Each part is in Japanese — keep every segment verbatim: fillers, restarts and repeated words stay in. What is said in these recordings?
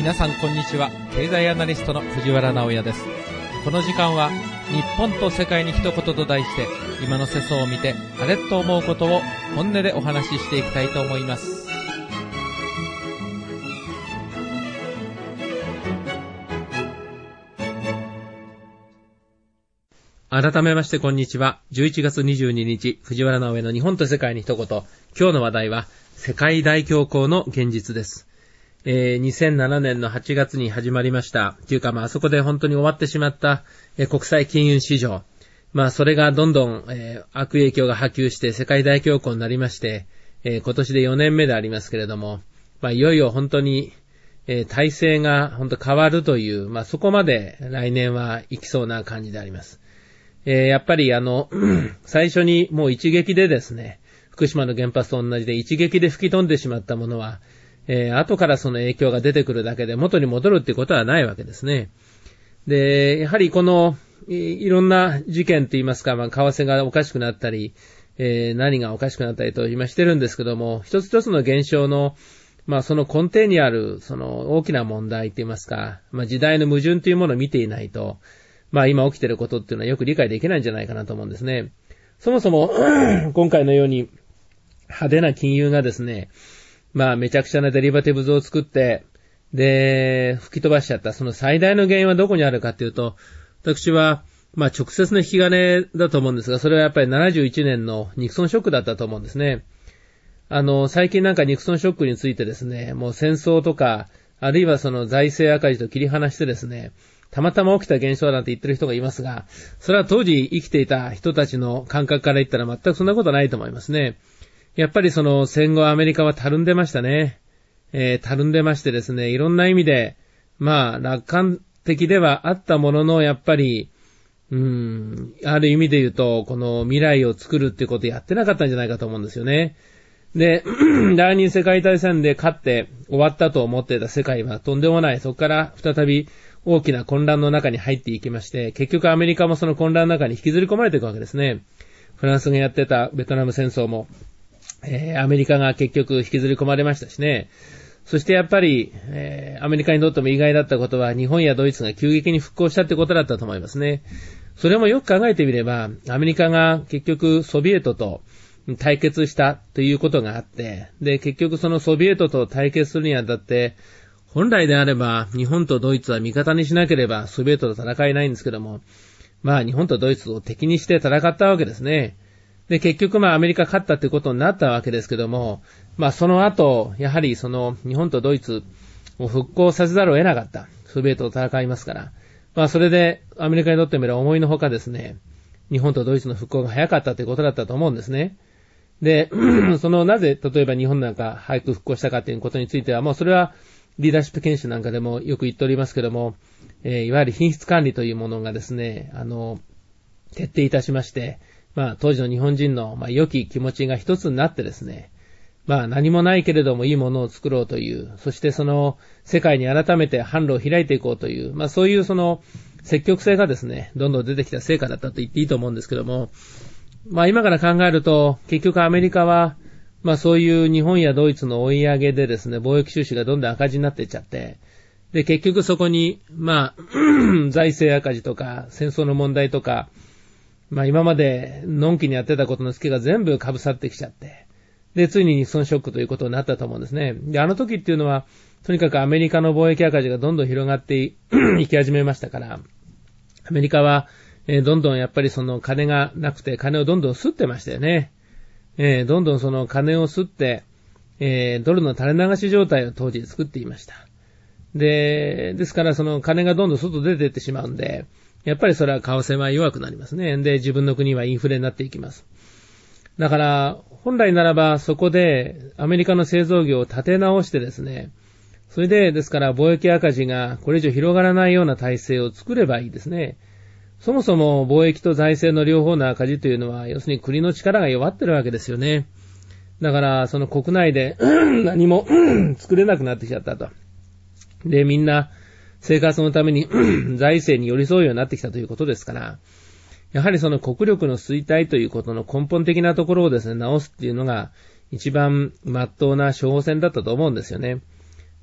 皆さんこんにちは。経済アナリストの藤原直也です。この時間は日本と世界に一言と題して、今の世相を見てあれと思うことを本音でお話ししていきたいと思います。改めましてこんにちは。じゅういちがつにじゅうににち、藤原直也の日本と世界に一言。今日の話題は世界大恐慌の現実です。えー、にせんななねんのはちがつに始まりました。というかまああそこで本当に終わってしまった、えー、国際金融市場。まあそれがどんどん、えー、悪影響が波及して世界大恐慌になりまして、えー、今年でよねんめでありますけれども、まあいよいよ本当に、えー、体制が本当変わるという、まあそこまで来年は行きそうな感じであります。えー、やっぱりあの、最初にもう一撃でですね、福島の原発と同じで一撃で吹き飛んでしまったものは、えー、後からその影響が出てくるだけで元に戻るっていうことはないわけですね。で、やはりこの、い, いろんな事件といいますか、まあ、為替がおかしくなったり、えー、何がおかしくなったりと今してるんですけども、一つ一つの現象の、まあその根底にある、その大きな問題といいますか、まあ時代の矛盾というものを見ていないと、まあ今起きていることっていうのはよく理解できないんじゃないかなと思うんですね。そもそも、今回のように派手な金融がですね、まあめちゃくちゃなデリバティブズを作って、で、吹き飛ばしちゃった。その最大の原因はどこにあるかというと、私は、まあ直接の引き金だと思うんですが、それはやっぱりななじゅういちねんのニクソンショックだったと思うんですね。あの、最近なんかニクソンショックについてですね、もう戦争とか、あるいはその財政赤字と切り離してですね、たまたま起きた現象なんて言ってる人がいますが、それは当時生きていた人たちの感覚から言ったら全くそんなことないと思いますね。やっぱりその戦後アメリカはたるんでましたね。えー、たるんでましてですね、いろんな意味で、まあ楽観的ではあったものの、やっぱり、うーん、ある意味で言うと、この未来を作るっていうことをやってなかったんじゃないかと思うんですよね。で、第二次世界大戦で勝って終わったと思っていた世界はとんでもない。そこから再び大きな混乱の中に入っていきまして、結局アメリカもその混乱の中に引きずり込まれていくわけですね。フランスがやってたベトナム戦争も、えー、アメリカが結局引きずり込まれましたしね。そしてやっぱり、えー、アメリカにとっても意外だったことは日本やドイツが急激に復興したってことだったと思いますね。それもよく考えてみれば、アメリカが結局ソビエトと対決したということがあって、で、結局そのソビエトと対決するにあたって、本来であれば日本とドイツは味方にしなければソビエトと戦えないんですけども、まあ日本とドイツを敵にして戦ったわけですね。で、結局まあアメリカ勝ったってことになったわけですけども、まあその後、やはりその日本とドイツを復興させざるを得なかった。ソビエトと戦いますから。まあそれでアメリカにとってみれば思いのほかですね、日本とドイツの復興が早かったということだったと思うんですね。で、そのなぜ例えば日本なんか早く復興したかということについては、もうそれはリーダーシップ研修なんかでもよく言っておりますけども、えー、いわゆる品質管理というものがですね、あの、徹底いたしまして、まあ当時の日本人の、まあ、良き気持ちが一つになってですね、まあ何もないけれどもいいものを作ろうという、そしてその世界に改めて販路を開いていこうという、まあそういうその積極性がですね、どんどん出てきた成果だったと言っていいと思うんですけども、まあ今から考えると、結局アメリカは、まあそういう日本やドイツの追い上げでですね、貿易収支がどんどん赤字になっていっちゃって、で結局そこに、まあ、財政赤字とか戦争の問題とか、まあ今までのんきにやってたことのツケが全部被さってきちゃって、で、ついにニクソンショックということになったと思うんですね。で、あの時っていうのは、とにかくアメリカの貿易赤字がどんどん広がっていき始めましたから、アメリカは、えー、どんどんやっぱりその金がなくて金をどんどん吸ってましたよね。えー、どんどんその金を吸って、えー、ドルの垂れ流し状態を当時作っていました。で、ですからその金がどんどん外出ていってしまうんで、やっぱりそれは為替は弱くなりますね。で、自分の国はインフレになっていきます。だから、本来ならばそこでアメリカの製造業を立て直してですね、それで、ですから貿易赤字がこれ以上広がらないような体制を作ればいいですね。そもそも貿易と財政の両方の赤字というのは、要するに国の力が弱ってるわけですよね。だから、その国内で何も作れなくなってきちゃったと。で、みんな生活のために財政に寄り添うようになってきたということですから、やはりその国力の衰退ということの根本的なところをですね、直すっていうのが一番真っ当な処方箋だったと思うんですよね。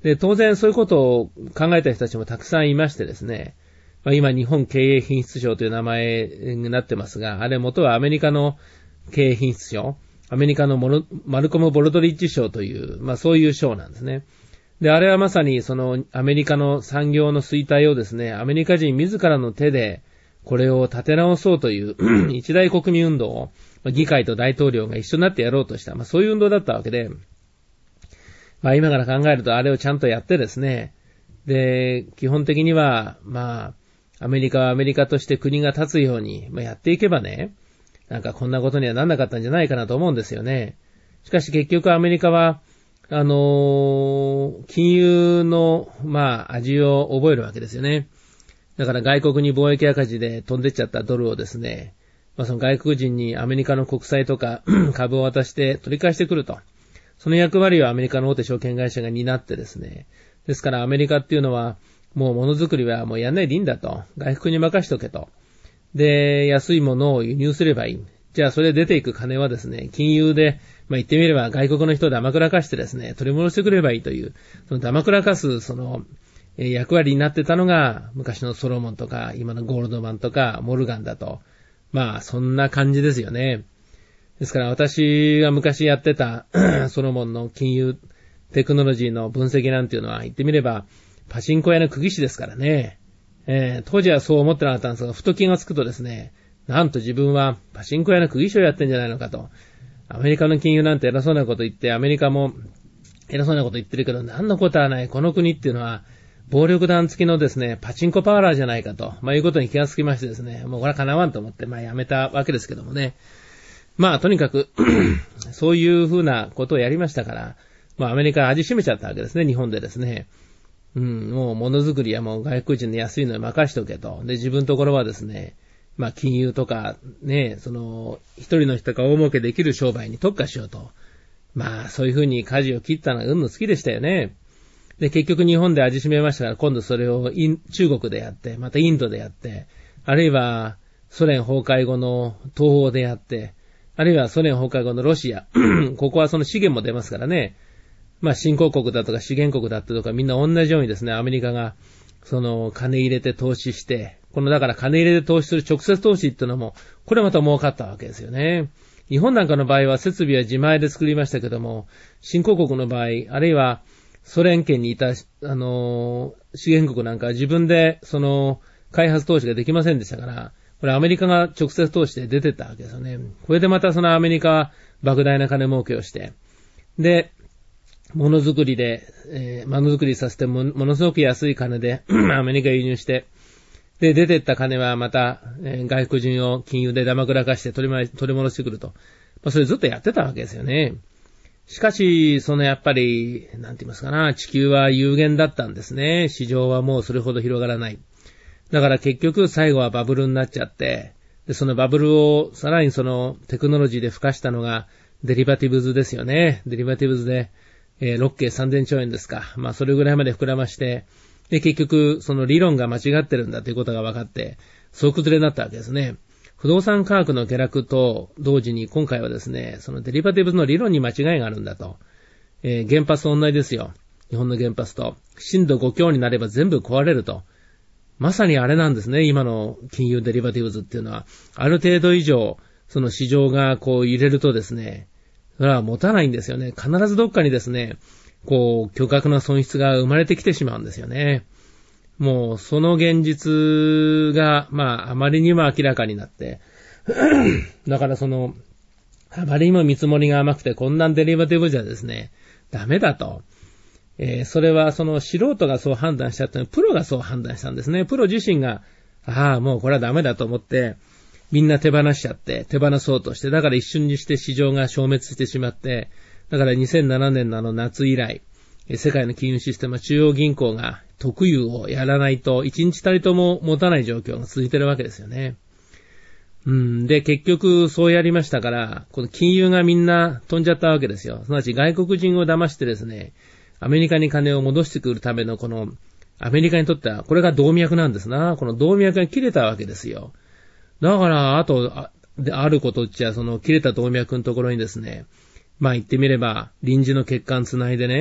で、当然そういうことを考えた人たちもたくさんいましてですね、まあ、今日本経営品質賞という名前になってますが、あれ元はアメリカの経営品質賞、アメリカのモルマルコム・ボルドリッジ賞という、まあそういう賞なんですね。で、あれはまさにそのアメリカの産業の衰退をですね、アメリカ人自らの手でこれを立て直そうという一大国民運動を議会と大統領が一緒になってやろうとした、まあそういう運動だったわけで、まあ今から考えるとあれをちゃんとやってですね、で、基本的には、まあ、アメリカはアメリカとして国が立つように、まあ、やっていけばね、なんかこんなことにはなんなかったんじゃないかなと思うんですよね。しかし結局アメリカは、あのー、金融の、まあ、味を覚えるわけですよね。だから外国に貿易赤字で飛んでっちゃったドルをですね、まあその外国人にアメリカの国債とか株を渡して取り返してくると。その役割をアメリカの大手証券会社が担ってですね。ですからアメリカっていうのは、もうものづくりはもうやんないでいいんだと。外国に任しとけと。で、安いものを輸入すればいい。じゃあそれで出ていく金はですね、金融で、まあ言ってみれば外国の人を騙くらかしてですね、取り戻してくればいいという、その騙くらかす、その、えー、役割になってたのが、昔のソロモンとか、今のゴールドマンとか、モルガンだと。まあ、そんな感じですよね。ですから私が昔やってたソロモンの金融テクノロジーの分析なんていうのは言ってみればパチンコ屋の釘師ですからね。えー、当時はそう思ってなかったんですが、ふと気がつくとですね、なんと自分はパチンコ屋の釘師をやってんじゃないのかと。アメリカの金融なんて偉そうなこと言って、アメリカも偉そうなこと言ってるけど、何のことはない。この国っていうのは暴力団付きのですね、パチンコパワーラーじゃないかと。まあいうことに気がつきましてですね、もうこれは叶わんと思って、まあやめたわけですけどもね。まあとにかくそういうふうなことをやりましたから、まあアメリカは味しめちゃったわけですね、日本でですね。うん、もうものづくりはもう外国人の安いのに任しとけと。で、自分のところはですね、まあ金融とかね、その一人の人が大儲けできる商売に特化しようと。まあそういうふうに舵を切ったのはうんの好きでしたよね。で、結局日本で味しめましたから、今度それを中国でやって、またインドでやって、あるいはソ連崩壊後の東欧でやって、あるいはソ連崩壊後のロシア。ここはその資源も出ますからね。まあ新興国だとか資源国だとかみんな同じようにですね、アメリカがその金入れて投資して、このだから金入れて投資する直接投資っていうのも、これまた儲かったわけですよね。日本なんかの場合は設備は自前で作りましたけども、新興国の場合、あるいはソ連圏にいた、あの、資源国なんかは自分でその開発投資ができませんでしたから、これアメリカが直接投資で出てったわけですよね。これでまたそのアメリカは莫大な金儲けをして、で、ものづくりで、えー、ものづくりさせても、ものすごく安い金でアメリカ輸入して、で、出てった金はまた、えー、外国人を金融で騙くらかして取りま、取り戻してくると。まあ、それずっとやってたわけですよね。しかし、そのやっぱり、なんて言いますかな、地球は有限だったんですね。市場はもうそれほど広がらない。だから結局最後はバブルになっちゃって、で、そのバブルをさらにそのテクノロジーで付加したのがデリバティブズですよね。デリバティブズで、えー、ろっけいさんぜんちょうえんですか。まあそれぐらいまで膨らまして、で、結局その理論が間違ってるんだということが分かって、総崩れになったわけですね。不動産価格の下落と同時に今回はですね、そのデリバティブズの理論に間違いがあるんだと。えー、原発と同じですよ。日本の原発と。震度ごきょうになれば全部壊れると。まさにあれなんですね、今の金融デリバティブズっていうのは。ある程度以上、その市場がこう揺れるとですね、それは持たないんですよね。必ずどっかにですね、こう、巨額な損失が生まれてきてしまうんですよね。もう、その現実が、まあ、あまりにも明らかになって、だからその、あまりにも見積もりが甘くて、こんなデリバティブじゃですね、ダメだと。えー、それはその素人がそう判断したってのはプロがそう判断したんですね。プロ自身が、ああ、もうこれはダメだと思って、みんな手放しちゃって、手放そうとして、だから一瞬にして市場が消滅してしまって、だからにせんななねんのあの夏以来、世界の金融システムは中央銀行が特有をやらないと、一日たりとも持たない状況が続いてるわけですよね。うん、で、結局そうやりましたから、この金融がみんな飛んじゃったわけですよ。すなわち外国人を騙してですね、アメリカに金を戻してくるためのこの、アメリカにとっては、これが動脈なんですな。この動脈が切れたわけですよ。だから、あと、あ, であることっちゃ、その切れた動脈のところにですね、まあ言ってみれば、臨時の血管つないでね、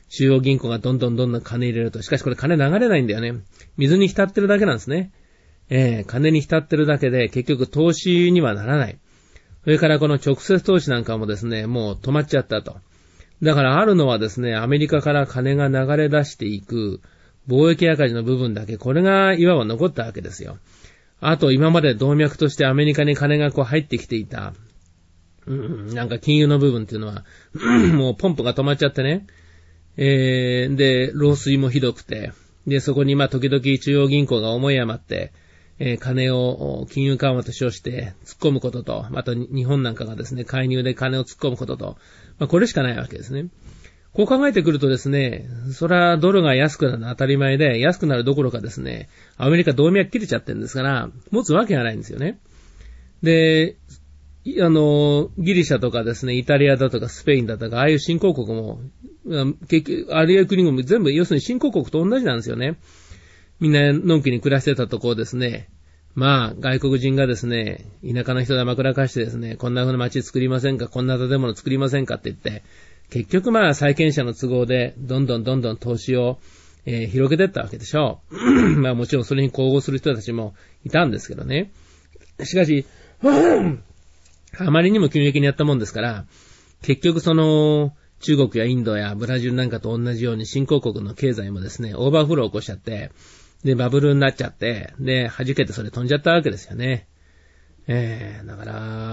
中央銀行がどんどんどんどん金入れると。しかしこれ金流れないんだよね。水に浸ってるだけなんですね。えー、金に浸ってるだけで結局投資にはならない。それからこの直接投資なんかもですね、もう止まっちゃったと。だからあるのはですね、アメリカから金が流れ出していく貿易赤字の部分だけ、これがいわば残ったわけですよ。あと今まで動脈としてアメリカに金がこう入ってきていた、うん、なんか金融の部分っていうのは、もうポンプが止まっちゃってね。えー、で、漏水もひどくて、で、そこにまあ時々中央銀行が思い余って、えー、金を金融緩和と称して突っ込むことと、あと日本なんかがですね、介入で金を突っ込むことと、まあこれしかないわけですね。こう考えてくるとですね、それはドルが安くなるのは当たり前で、安くなるどころかですね、アメリカ動脈切れちゃってるんですから、持つわけがないんですよね。で、あの、ギリシャとかですね、イタリアだとかスペインだとか、ああいう新興国も、結局、あるいは国も全部、要するに新興国と同じなんですよね。みんな、のんきに暮らしてたところですね。まあ、外国人がですね、田舎の人でまくらかしてですね、こんな風な街作りませんか、こんな建物作りませんかって言って、結局まあ、債権者の都合で、どんどんどんどん投資を、えー、広げていったわけでしょう。まあ、もちろんそれに呼応する人たちもいたんですけどね。しかし、あまりにも急激にやったもんですから、結局その、中国やインドやブラジルなんかと同じように新興国の経済もですね、オーバーフローを起こしちゃって、で、バブルになっちゃって、で、弾けてそれ飛んじゃったわけですよね。えー、だから、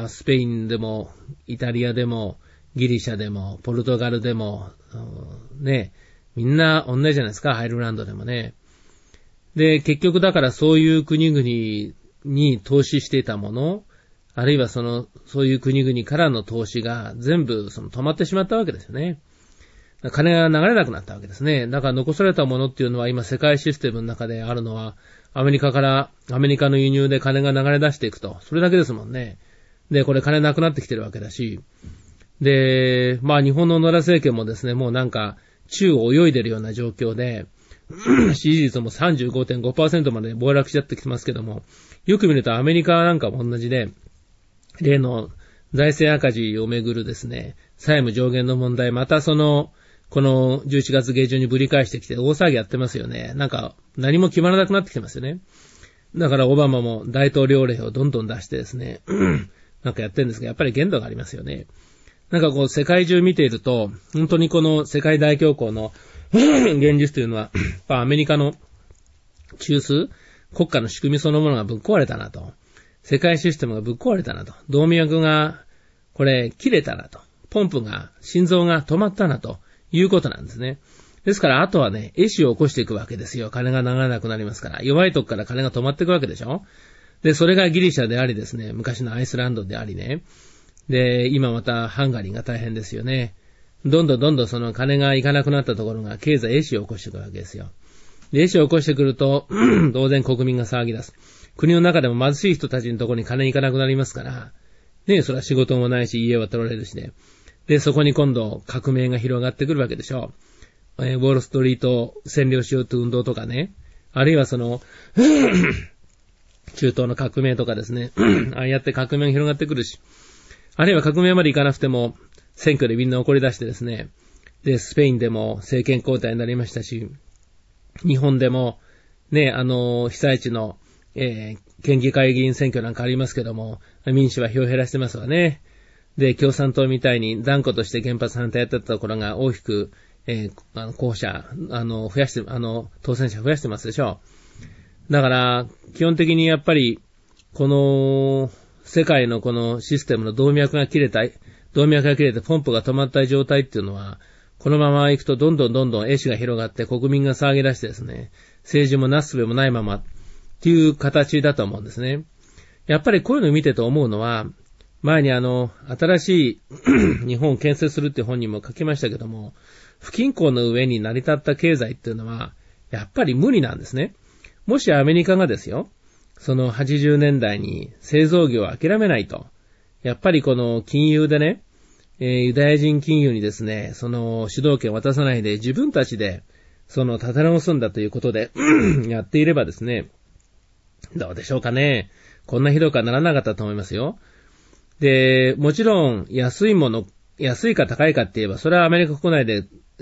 スペインでも、イタリアでも、ギリシャでも、ポルトガルでも、ね、みんな同じじゃないですか、アイルランドでもね。で、結局だからそういう国々に投資していたもの、あるいはその、そういう国々からの投資が全部その止まってしまったわけですよね。金が流れなくなったわけですね。だから残されたものっていうのは今世界システムの中であるのは、アメリカから、アメリカの輸入で金が流れ出していくと。それだけですもんね。で、これ金なくなってきてるわけだし。で、まあ日本の野田政権もですね、もうなんか、宙を泳いでるような状況で、支持率も さんじゅうごてんごパーセント まで暴落しちゃってきてますけども、よく見るとアメリカなんかも同じで、例の財政赤字をめぐるですね、債務上限の問題、またその、このじゅういちがつ下旬にぶり返してきて大騒ぎやってますよね。なんか何も決まらなくなってきてますよね。だからオバマも大統領令をどんどん出してですね、なんかやってるんですが、やっぱり限度がありますよね。なんかこう世界中見ていると、本当にこの世界大恐慌の現実というのは、やっぱアメリカの中枢、国家の仕組みそのものがぶっ壊れたなと。世界システムがぶっ壊れたなと。動脈が、これ、切れたなと。ポンプが、心臓が止まったなということなんですね。ですから、あとはね、壊死を起こしていくわけですよ。金が流れなくなりますから。弱いとこから金が止まっていくわけでしょ。で、それがギリシャでありですね、昔のアイスランドでありね。で、今またハンガリーが大変ですよね。どんどんどんどんその金がいかなくなったところが経済壊死を起こしていくわけですよ。で、壊死を起こしてくると、当然国民が騒ぎ出す。国の中でも貧しい人たちのところに金いかなくなりますから、ね、それは仕事もないし、家は取られるしね。で、そこに今度革命が広がってくるわけでしょう。えー、ウォールストリートを占領しようという運動とかね。あるいはその、中東の革命とかですね。ああやって革命が広がってくるし。あるいは革命までいかなくても、選挙でみんな怒り出してですね。で、スペインでも政権交代になりましたし、日本でも、ね、あの、被災地の、えー、県議会議員選挙なんかありますけども、民主は票を減らしてますわね。で、共産党みたいに断固として原発反対やってたところが大きく、えー、あの候補者、あの、増やして、あの、当選者増やしてますでしょう。だから、基本的にやっぱり、この、世界のこのシステムの動脈が切れた、動脈が切れてポンプが止まった状態っていうのは、このまま行くとどんどんどんどん壊死が広がって国民が騒ぎ出してですね、政治もなすすべもないままっていう形だと思うんですね。やっぱりこういうのを見てと思うのは、前にあの、新しい日本を建設するっていう本にも書きましたけども、不均衡の上に成り立った経済っていうのは、やっぱり無理なんですね。もしアメリカがですよ、そのはちじゅうねんだいに製造業を諦めないと、やっぱりこの金融でね、えー、ユダヤ人金融にですね、その主導権を渡さないで自分たちでその立て直すんだということでやっていればですね、どうでしょうかね。こんなひどくはならなかったと思いますよ。で、もちろん安いもの、安いか高いかって言えば、それはアメリカ国内で、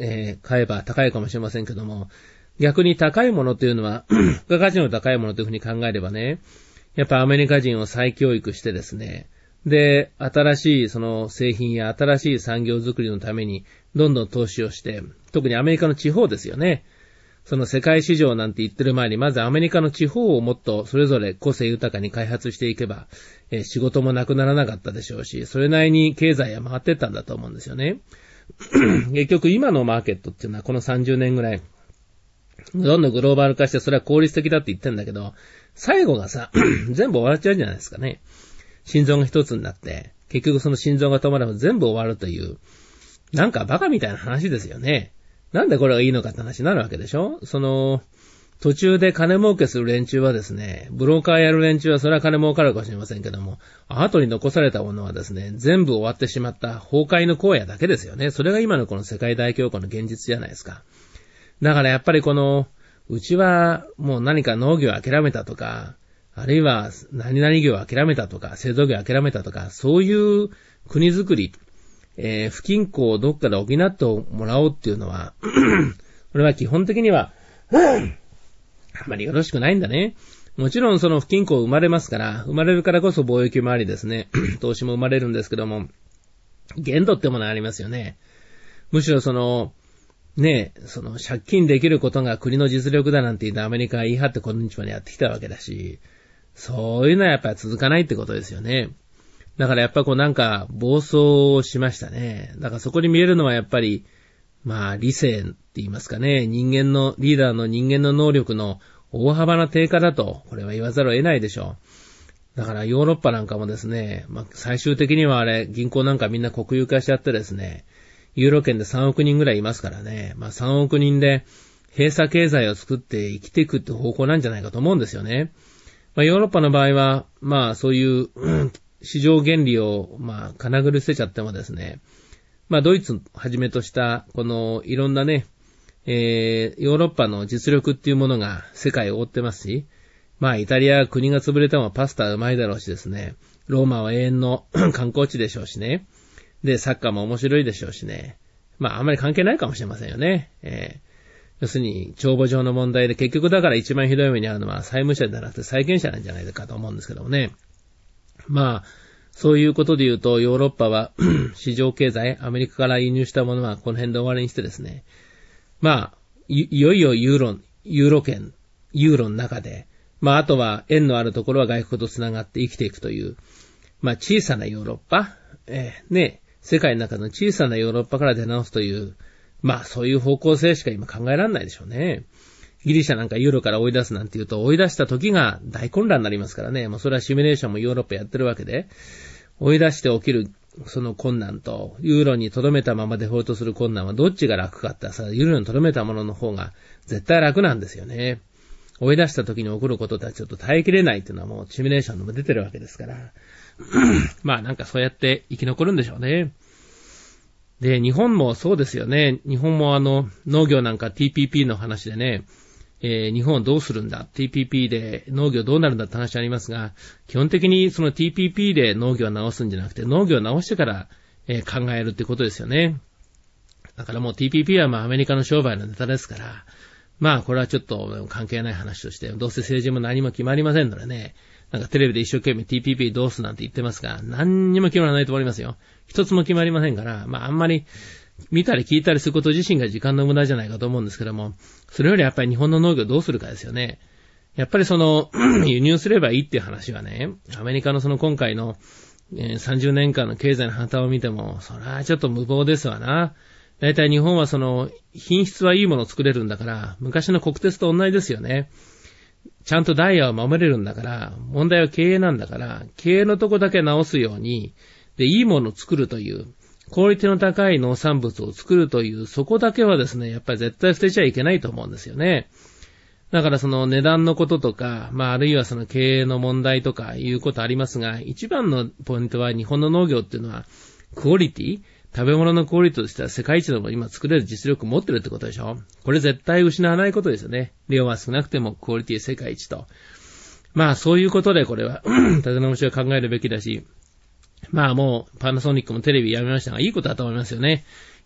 えー、買えば高いかもしれませんけども、逆に高いものというのは、付加価値の高いものというふうに考えればね、やっぱアメリカ人を再教育してですね、で、新しいその製品や新しい産業づくりのためにどんどん投資をして、特にアメリカの地方ですよね。その世界市場なんて言ってる前に、まずアメリカの地方をもっとそれぞれ個性豊かに開発していけば、えー、仕事もなくならなかったでしょうし、それなりに経済は回ってったんだと思うんですよね。結局今のマーケットっていうのはこのさんじゅうねんぐらい、どんどんグローバル化してそれは効率的だって言ってんだけど、最後がさ、全部終わっちゃうんじゃないですかね。心臓が一つになって、結局その心臓が止まれば全部終わるという、なんかバカみたいな話ですよね。なんでこれがいいのかって話になるわけでしょ。その、途中で金儲けする連中はですね、ブローカーやる連中はそれは金儲かるかもしれませんけども、後に残されたものはですね、全部終わってしまった崩壊の荒野だけですよね。それが今のこの世界大恐慌の現実じゃないですか。だからやっぱりこの、うちはもう何か農業を諦めたとか、あるいは何々業を諦めたとか、製造業を諦めたとか、そういう国づくり、えー、不均衡をどっかで補ってもらおうっていうのは、これは基本的には、あんまりよろしくないんだね。もちろんその不均衡生まれますから、生まれるからこそ貿易もありですね、投資も生まれるんですけども、限度ってものがありますよね。むしろその、ねえ、その借金できることが国の実力だなんて言ってアメリカが言い張ってこんにちはにやってきたわけだし、そういうのはやっぱり続かないってことですよね。だからやっぱこうなんか暴走しましたね。だからそこに見えるのはやっぱり、まあ理性って言いますかね、人間の、リーダーの人間の能力の大幅な低下だと、これは言わざるを得ないでしょう。だからヨーロッパなんかもですね、まあ最終的にはあれ、銀行なんかみんな国有化しちゃってですね、ユーロ圏でさんおくにんぐらいいますからね、まあさんおくにんで閉鎖経済を作って生きていくって方向なんじゃないかと思うんですよね。まあヨーロッパの場合は、まあそういう、うん市場原理を、まあ、かなぐり捨てちゃってもですね、まあ、ドイツはじめとした、この、いろんなね、えー、ヨーロッパの実力っていうものが世界を覆ってますし、まあ、イタリアは国が潰れてもパスタはうまいだろうしですね、ローマは永遠の観光地でしょうしね、で、サッカーも面白いでしょうしね、まあ、あんまり関係ないかもしれませんよね。えー、要するに、帳簿上の問題で結局だから一番ひどい目に遭うのは債務者ではなくて債権者なんじゃないかと思うんですけどもね。まあ、そういうことで言うと、ヨーロッパは市場経済、アメリカから輸入したものはこの辺で終わりにしてですね、まあ、い, いよいよユーロ、ユーロ圏、ユーロの中で、まああとは円のあるところは外国と繋がって生きていくという、まあ小さなヨーロッパ、えー、ね、世界の中の小さなヨーロッパから出直すという、まあそういう方向性しか今考えられないでしょうね。ギリシャなんかユーロから追い出すなんて言うと、追い出した時が大混乱になりますからね。もうそれはシミュレーションもヨーロッパやってるわけで、追い出して起きるその困難と、ユーロに留めたままデフォルトする困難はどっちが楽かってさ、ユーロに留めたものの方が絶対楽なんですよね。追い出した時に起こることとはちょっと耐えきれないっていうのはもうシミュレーションでも出てるわけですから。まあなんかそうやって生き残るんでしょうね。で、日本もそうですよね。日本もあの、農業なんか ティーピーピー の話でね、えー、日本はどうするんだ ティーピーピー で農業どうなるんだって話ありますが、基本的にその ティーピーピー で農業を直すんじゃなくて、農業を直してから、えー、考えるってことですよね。だからもう ティーピーピー はまあアメリカの商売のネタですから、まあこれはちょっと関係ない話として、どうせ政治も何も決まりませんのでね、なんかテレビで一生懸命 ティーピーピー どうすなんて言ってますが、何にも決まらないと思いますよ。一つも決まりませんから、まああんまり見たり聞いたりすること自身が時間の無駄じゃないかと思うんですけども、それよりやっぱり日本の農業どうするかですよね。やっぱりその、輸入すればいいっていう話はね、アメリカのその今回の、えー、さんじゅうねんかんの経済の破綻を見ても、それはちょっと無謀ですわな。だいたい日本はその、品質はいいものを作れるんだから、昔の国鉄と同じですよね。ちゃんとダイヤを守れるんだから、問題は経営なんだから、経営のとこだけ直すように、で、いいものを作るという、クオリティの高い農産物を作るという、そこだけはですね、やっぱり絶対捨てちゃいけないと思うんですよね。だからその値段のこととか、まああるいはその経営の問題とかいうことありますが、一番のポイントは日本の農業っていうのは、クオリティ食べ物のクオリティとしては世界一の今作れる実力を持ってるってことでしょ。これ絶対失わないことですよね。量は少なくてもクオリティ世界一と。まあそういうことでこれは、立て直しを考えるべきだし、まあもうパナソニックもテレビやめましたが、いいことだと思いますよね。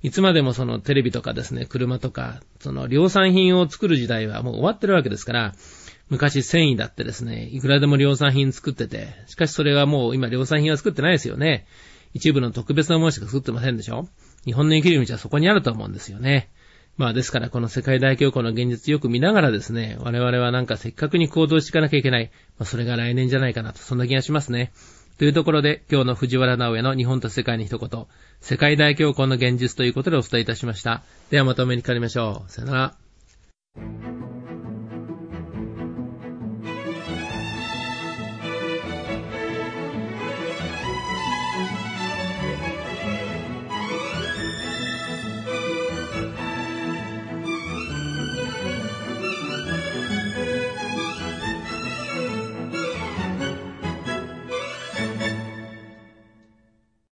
いつまでもそのテレビとかですね、車とか、その量産品を作る時代はもう終わってるわけですから、昔繊維だってですね、いくらでも量産品作ってて、しかしそれはもう今量産品は作ってないですよね。一部の特別なものしか作ってませんでしょ。日本の生きる道はそこにあると思うんですよね。まあですからこの世界大恐慌の現実よく見ながらですね、我々はなんかせっかくに行動していかなきゃいけない。まあそれが来年じゃないかなと、そんな気がしますね。というところで今日の藤原直江の日本と世界に一言、世界大恐慌の現実ということでお伝えいたしました。ではまたお目にかかりましょう。さよなら。